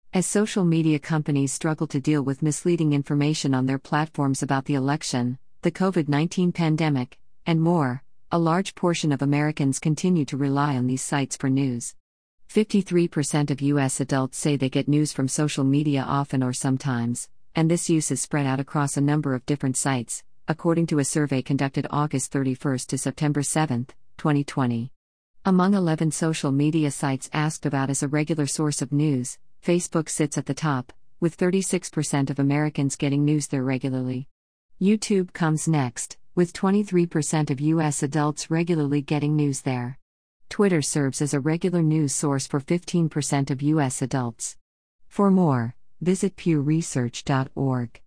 As social media companies struggle to deal with misleading information on their platforms about the election, the COVID-19 pandemic, and more, a large portion of Americans continue to rely on these sites for news. 53% of U.S. adults say they get news from social media often or sometimes, and this use is spread out across a number of different sites, according to a survey conducted August 31 to September 7, 2020. Among 11 social media sites asked about as a regular source of news, Facebook sits at the top, with 36% of Americans getting news there regularly. YouTube comes next, with 23% of U.S. adults regularly getting news there. Twitter serves as a regular news source for 15% of U.S. adults. For more, visit pewresearch.org.